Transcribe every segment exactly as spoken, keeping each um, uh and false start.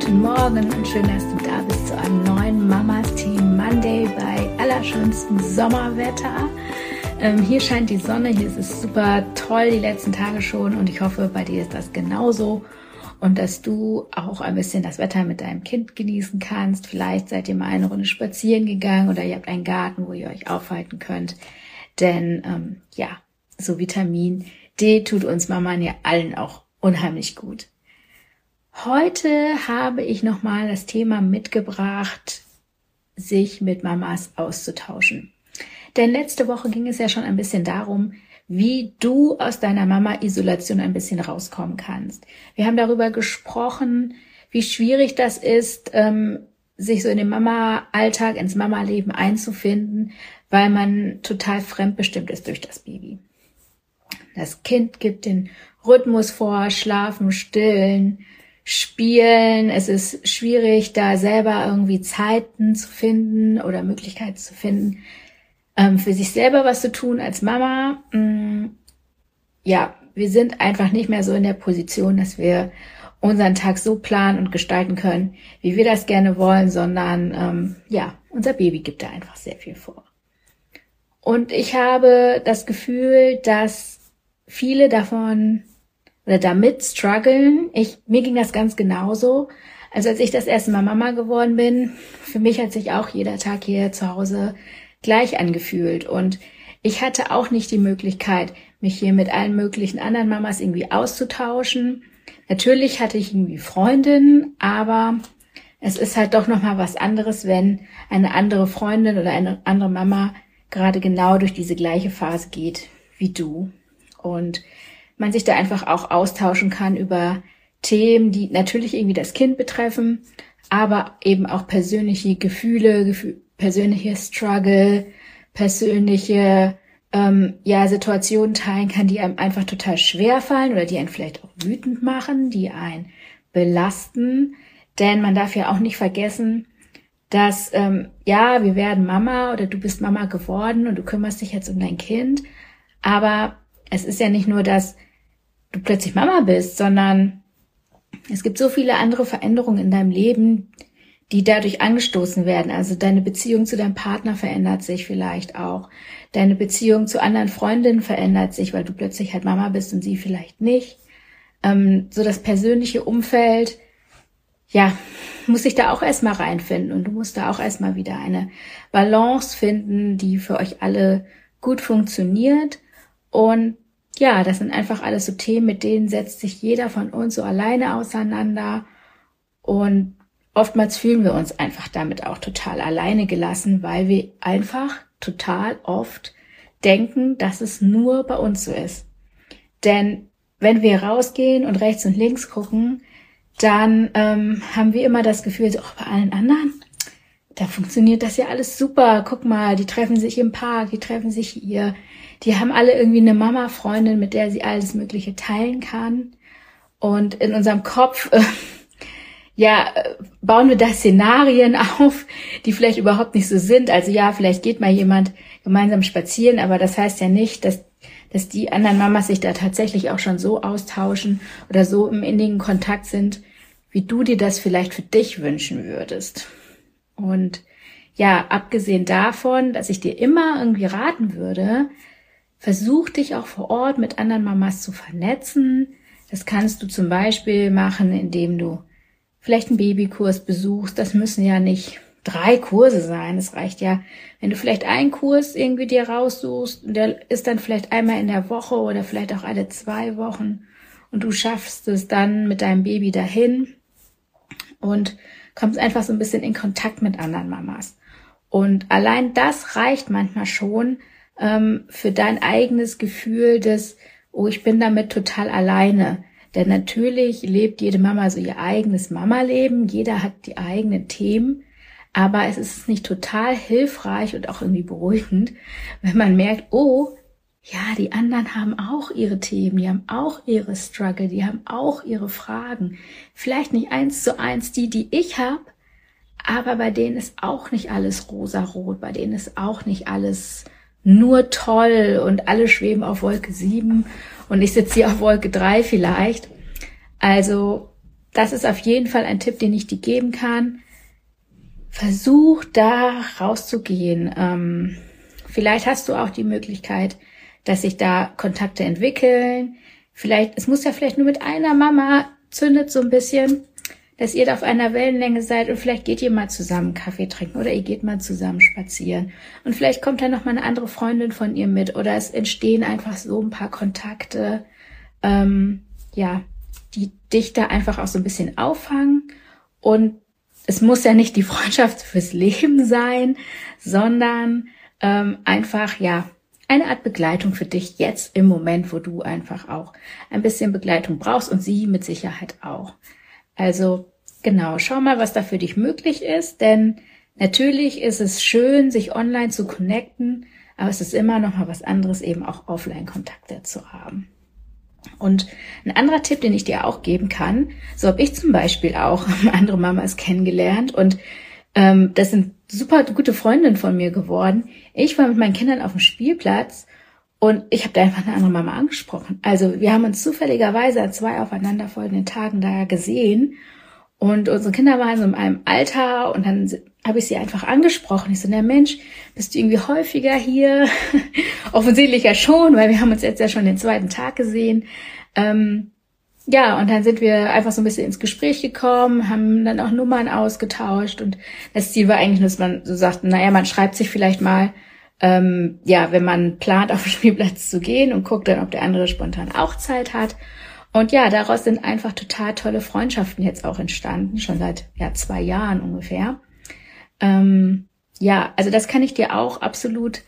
guten Morgen und schön, dass du da bist zu einem neuen Mamas Team Monday bei allerschönstem Sommerwetter. Ähm, hier scheint die Sonne, hier ist es super toll die letzten Tage schon und ich hoffe, bei dir ist das genauso und dass du auch ein bisschen das Wetter mit deinem Kind genießen kannst. Vielleicht seid ihr mal eine Runde spazieren gegangen oder ihr habt einen Garten, wo ihr euch aufhalten könnt. Denn ähm, ja, so Vitamin D tut uns Maman ja allen auch unheimlich gut. Heute habe ich nochmal das Thema mitgebracht, sich mit Mamas auszutauschen. Denn letzte Woche ging es ja schon ein bisschen darum, wie du aus deiner Mama-Isolation ein bisschen rauskommen kannst. Wir haben darüber gesprochen, wie schwierig das ist, ähm, sich so in den Mama-Alltag, ins Mama-Leben einzufinden, weil man total fremdbestimmt ist durch das Baby. Das Kind gibt den Rhythmus vor, schlafen, stillen, spielen. Es ist schwierig, da selber irgendwie Zeiten zu finden oder Möglichkeiten zu finden, ähm, für sich selber was zu tun als Mama. Mm, ja, wir sind einfach nicht mehr so in der Position, dass wir unseren Tag so planen und gestalten können, wie wir das gerne wollen, sondern ähm, ja, unser Baby gibt da einfach sehr viel vor. Und ich habe das Gefühl, dass viele davon oder damit strugglen. Ich, mir ging das ganz genauso. Also als ich das erste Mal Mama geworden bin, für mich hat sich auch jeder Tag hier zu Hause gleich angefühlt. Und ich hatte auch nicht die Möglichkeit, mich hier mit allen möglichen anderen Mamas irgendwie auszutauschen. Natürlich hatte ich irgendwie Freundinnen, aber es ist halt doch nochmal was anderes, wenn eine andere Freundin oder eine andere Mama gerade genau durch diese gleiche Phase geht wie du. Und man sich da einfach auch austauschen kann über Themen, die natürlich irgendwie das Kind betreffen, aber eben auch persönliche Gefühle, Gefühl, persönliche Struggle, persönliche ähm, ja Situationen teilen kann, die einem einfach total schwer fallen oder die einen vielleicht auch wütend machen, die einen belasten. Denn man darf ja auch nicht vergessen, dass ähm, ja, wir werden Mama oder du bist Mama geworden und du kümmerst dich jetzt um dein Kind, aber es ist ja nicht nur, dass du plötzlich Mama bist, sondern es gibt so viele andere Veränderungen in deinem Leben, die dadurch angestoßen werden. Also deine Beziehung zu deinem Partner verändert sich vielleicht auch. Deine Beziehung zu anderen Freundinnen verändert sich, weil du plötzlich halt Mama bist und sie vielleicht nicht. Ähm, so das persönliche Umfeld, ja, muss sich da auch erstmal reinfinden und du musst da auch erstmal wieder eine Balance finden, die für euch alle gut funktioniert. Und ja, das sind einfach alles so Themen, mit denen setzt sich jeder von uns so alleine auseinander und oftmals fühlen wir uns einfach damit auch total alleine gelassen, weil wir einfach total oft denken, dass es nur bei uns so ist. Denn wenn wir rausgehen und rechts und links gucken, dann ähm, haben wir immer das Gefühl, so, oh, bei allen anderen, da funktioniert das ja alles super. Guck mal, die treffen sich im Park, die treffen sich hier. Die haben alle irgendwie eine Mama-Freundin, mit der sie alles Mögliche teilen kann. Und in unserem Kopf, äh, ja, bauen wir da Szenarien auf, die vielleicht überhaupt nicht so sind. Also ja, vielleicht geht mal jemand gemeinsam spazieren, aber das heißt ja nicht, dass, dass die anderen Mamas sich da tatsächlich auch schon so austauschen oder so im innigen Kontakt sind, wie du dir das vielleicht für dich wünschen würdest. Und ja, abgesehen davon, dass ich dir immer irgendwie raten würde, versuch dich auch vor Ort mit anderen Mamas zu vernetzen. Das kannst du zum Beispiel machen, indem du vielleicht einen Babykurs besuchst. Das müssen ja nicht drei Kurse sein. Es reicht ja, wenn du vielleicht einen Kurs irgendwie dir raussuchst und der ist dann vielleicht einmal in der Woche oder vielleicht auch alle zwei Wochen und du schaffst es dann mit deinem Baby dahin und kommst einfach so ein bisschen in Kontakt mit anderen Mamas. Und allein das reicht manchmal schon, für dein eigenes Gefühl des, oh, ich bin damit total alleine. Denn natürlich lebt jede Mama so ihr eigenes Mama-Leben, jeder hat die eigenen Themen, aber es ist nicht total hilfreich und auch irgendwie beruhigend, wenn man merkt, oh, ja, die anderen haben auch ihre Themen, die haben auch ihre Struggle, die haben auch ihre Fragen. Vielleicht nicht eins zu eins die, die ich habe, aber bei denen ist auch nicht alles rosarot, bei denen ist auch nicht alles nur toll und alle schweben auf Wolke sieben und ich sitze hier auf Wolke drei vielleicht. Also das ist auf jeden Fall ein Tipp, den ich dir geben kann. Versuch da rauszugehen. Ähm, vielleicht hast du auch die Möglichkeit, dass sich da Kontakte entwickeln. Vielleicht, es muss ja vielleicht nur mit einer Mama zündet so ein bisschen, dass ihr da auf einer Wellenlänge seid und vielleicht geht ihr mal zusammen Kaffee trinken oder ihr geht mal zusammen spazieren und vielleicht kommt dann noch mal eine andere Freundin von ihr mit oder es entstehen einfach so ein paar Kontakte, ähm, ja, die dich da einfach auch so ein bisschen auffangen. Und es muss ja nicht die Freundschaft fürs Leben sein, sondern ähm, einfach, ja, eine Art Begleitung für dich jetzt im Moment, wo du einfach auch ein bisschen Begleitung brauchst und sie mit Sicherheit auch. Also genau, schau mal, was da für dich möglich ist, denn natürlich ist es schön, sich online zu connecten, aber es ist immer noch mal was anderes, eben auch Offline-Kontakte zu haben. Und ein anderer Tipp, den ich dir auch geben kann, so habe ich zum Beispiel auch andere Mamas kennengelernt und ähm, das sind super gute Freundinnen von mir geworden. Ich war mit meinen Kindern auf dem Spielplatz und ich habe da einfach eine andere Mama angesprochen. Also wir haben uns zufälligerweise an zwei aufeinanderfolgenden Tagen da gesehen und unsere Kinder waren so in einem Alter und dann habe ich sie einfach angesprochen. Ich so, na Mensch, bist du irgendwie häufiger hier? Offensichtlich ja schon, weil wir haben uns jetzt ja schon den zweiten Tag gesehen. Ähm, ja, und dann sind wir einfach so ein bisschen ins Gespräch gekommen, haben dann auch Nummern ausgetauscht und das Ziel war eigentlich, dass man so sagt, naja, man schreibt sich vielleicht mal, ähm, ja, wenn man plant, auf den Spielplatz zu gehen und guckt dann, ob der andere spontan auch Zeit hat. Und ja, daraus sind einfach total tolle Freundschaften jetzt auch entstanden, schon seit ja zwei Jahren ungefähr. Ähm, ja, also das kann ich dir auch absolut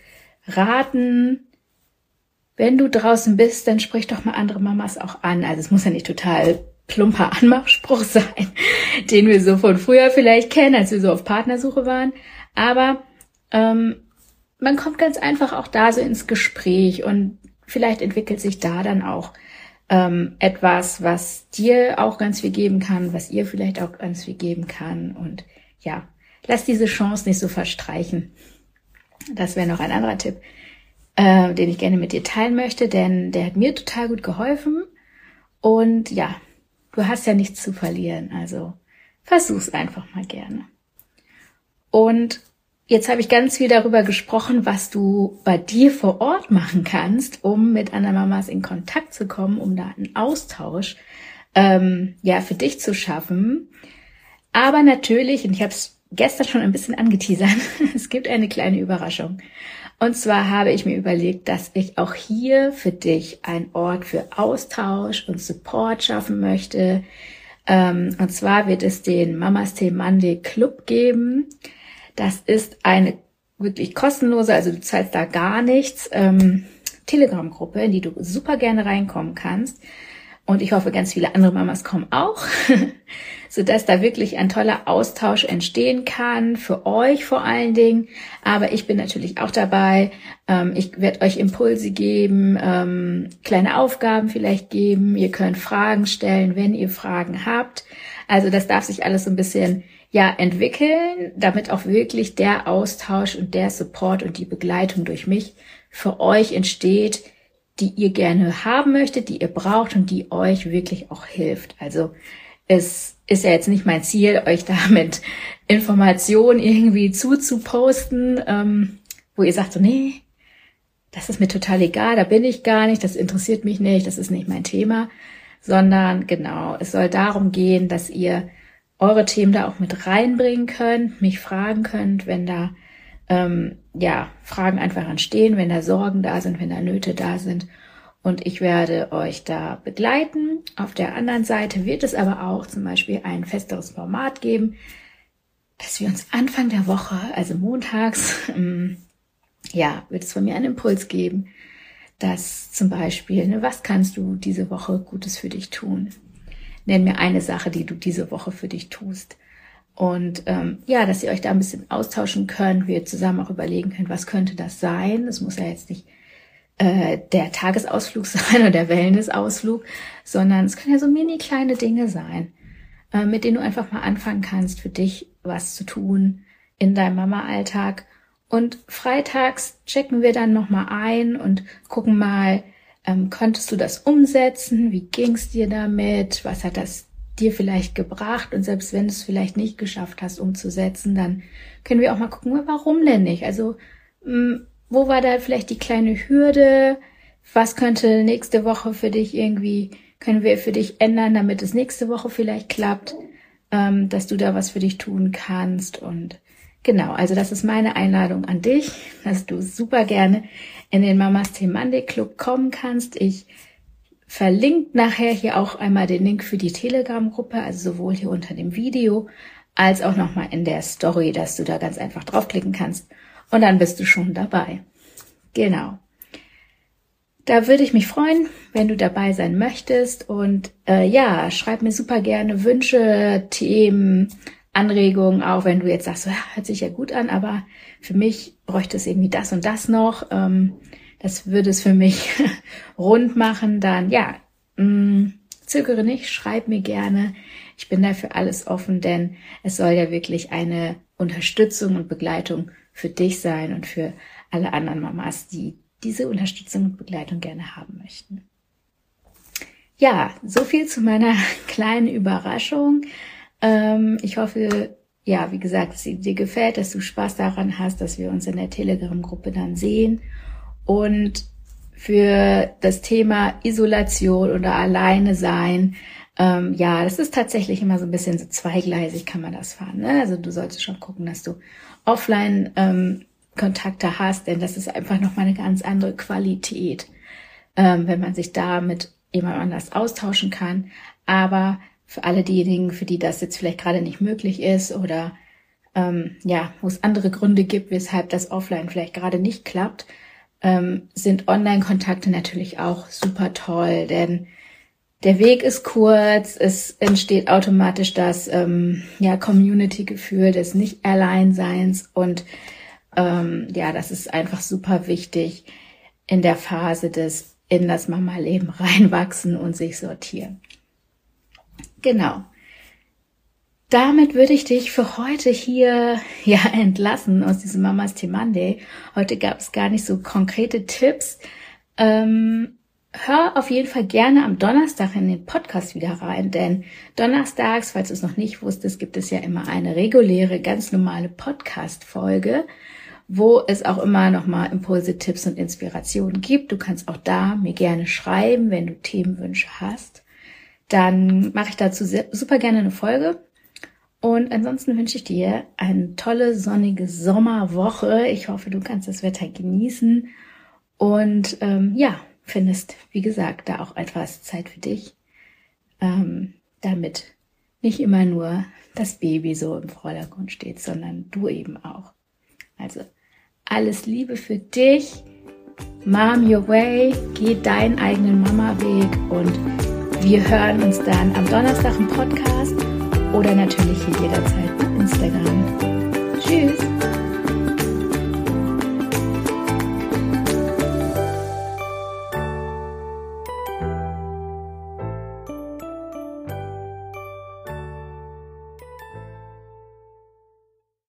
raten. Wenn du draußen bist, dann sprich doch mal andere Mamas auch an. Also es muss ja nicht total plumper Anmachspruch sein, den wir so von früher vielleicht kennen, als wir so auf Partnersuche waren. Aber ähm, man kommt ganz einfach auch da so ins Gespräch und vielleicht entwickelt sich da dann auch ähm, etwas, was dir auch ganz viel geben kann, was ihr vielleicht auch ganz viel geben kann. Und ja, lass diese Chance nicht so verstreichen. Das wäre noch ein anderer Tipp, äh, den ich gerne mit dir teilen möchte, denn der hat mir total gut geholfen. Und ja, du hast ja nichts zu verlieren, also versuch's einfach mal gerne. Und jetzt habe ich ganz viel darüber gesprochen, was du bei dir vor Ort machen kannst, um mit anderen Mamas in Kontakt zu kommen, um da einen Austausch ähm, ja für dich zu schaffen. Aber natürlich, und ich habe es gestern schon ein bisschen angeteasert, es gibt eine kleine Überraschung. Und zwar habe ich mir überlegt, dass ich auch hier für dich einen Ort für Austausch und Support schaffen möchte. Ähm, und zwar wird es den Mamas Team Monday Club geben. Das ist eine wirklich kostenlose, also du zahlst da gar nichts, ähm, Telegram-Gruppe, in die du super gerne reinkommen kannst. Und ich hoffe, ganz viele andere Mamas kommen auch, sodass da wirklich ein toller Austausch entstehen kann, für euch vor allen Dingen. Aber ich bin natürlich auch dabei. Ähm, ich werde euch Impulse geben, ähm, kleine Aufgaben vielleicht geben. Ihr könnt Fragen stellen, wenn ihr Fragen habt. Also das darf sich alles so ein bisschen ja entwickeln, damit auch wirklich der Austausch und der Support und die Begleitung durch mich für euch entsteht, die ihr gerne haben möchtet, die ihr braucht und die euch wirklich auch hilft. Also es ist ja jetzt nicht mein Ziel, euch damit Informationen irgendwie zuzuposten, ähm, wo ihr sagt so, nee, das ist mir total egal, da bin ich gar nicht, das interessiert mich nicht, das ist nicht mein Thema, sondern genau, es soll darum gehen, dass ihr eure Themen da auch mit reinbringen könnt, mich fragen könnt, wenn da ähm, ja Fragen einfach entstehen, wenn da Sorgen da sind, wenn da Nöte da sind. Und ich werde euch da begleiten. Auf der anderen Seite wird es aber auch zum Beispiel ein festeres Format geben, dass wir uns Anfang der Woche, also montags, ähm, ja, wird es von mir einen Impuls geben, dass zum Beispiel, ne, was kannst du diese Woche Gutes für dich tun? Nenn mir eine Sache, die du diese Woche für dich tust. Und ähm, ja, dass ihr euch da ein bisschen austauschen könnt, wir zusammen auch überlegen könnt, was könnte das sein? Es muss ja jetzt nicht äh, der Tagesausflug sein oder der Wellnessausflug, sondern es können ja so mini kleine Dinge sein, äh, mit denen du einfach mal anfangen kannst, für dich was zu tun in deinem Mama-Alltag. Und freitags checken wir dann nochmal ein und gucken mal, ähm, konntest du das umsetzen? Wie ging es dir damit? Was hat das dir vielleicht gebracht und selbst wenn du es vielleicht nicht geschafft hast umzusetzen, dann können wir auch mal gucken, warum denn nicht? Also mh, wo war da vielleicht die kleine Hürde? Was könnte nächste Woche für dich irgendwie, können wir für dich ändern, damit es nächste Woche vielleicht klappt, ähm, dass du da was für dich tun kannst. Und genau, also das ist meine Einladung an dich, dass du super gerne in den Mamas Team Monday Club kommen kannst. Ich verlinke nachher hier auch einmal den Link für die Telegram-Gruppe, also sowohl hier unter dem Video als auch nochmal in der Story, dass du da ganz einfach draufklicken kannst und dann bist du schon dabei. Genau. Da würde ich mich freuen, wenn du dabei sein möchtest und äh, ja, schreib mir super gerne Wünsche, Themen, Anregungen, auch wenn du jetzt sagst, so, ja, hört sich ja gut an, aber für mich bräuchte es irgendwie das und das noch. Ähm, das würde es für mich rund machen. Dann ja, mh, zögere nicht, schreib mir gerne. Ich bin dafür alles offen, denn es soll ja wirklich eine Unterstützung und Begleitung für dich sein und für alle anderen Mamas, die diese Unterstützung und Begleitung gerne haben möchten. Ja, so viel zu meiner kleinen Überraschung. Ähm, ich hoffe, ja, wie gesagt, dass sie dir gefällt, dass du Spaß daran hast, dass wir uns in der Telegram-Gruppe dann sehen. Und für das Thema Isolation oder alleine sein, ähm, ja, das ist tatsächlich immer so ein bisschen so zweigleisig, kann man das fahren. Ne? Also du solltest schon gucken, dass du offline ähm, Kontakte hast, denn das ist einfach nochmal eine ganz andere Qualität, ähm, wenn man sich da mit jemand anders austauschen kann. Aber für alle diejenigen, für die das jetzt vielleicht gerade nicht möglich ist oder ähm, ja, wo es andere Gründe gibt, weshalb das offline vielleicht gerade nicht klappt, ähm, sind Online-Kontakte natürlich auch super toll, denn der Weg ist kurz, es entsteht automatisch das ähm, ja, Community-Gefühl des Nicht-Alleinseins und ähm, ja, das ist einfach super wichtig in der Phase des in das Mama-Leben reinwachsen und sich sortieren. Genau. Damit würde ich dich für heute hier ja entlassen aus diesem Mamas Team Monday. Heute gab es gar nicht so konkrete Tipps. Ähm, hör auf jeden Fall gerne am Donnerstag in den Podcast wieder rein, denn donnerstags, falls du es noch nicht wusstest, gibt es ja immer eine reguläre, ganz normale Podcast-Folge, wo es auch immer nochmal Impulse, Tipps und Inspirationen gibt. Du kannst auch da mir gerne schreiben, wenn du Themenwünsche hast. Dann mache ich dazu super gerne eine Folge. Und ansonsten wünsche ich dir eine tolle, sonnige Sommerwoche. Ich hoffe, du kannst das Wetter genießen und ähm, ja, findest, wie gesagt, da auch etwas Zeit für dich, ähm, damit nicht immer nur das Baby so im Vordergrund steht, sondern du eben auch. Also alles Liebe für dich, Mom your way, geh deinen eigenen Mama-Weg und wir hören uns dann am Donnerstag im Podcast oder natürlich hier jederzeit bei Instagram.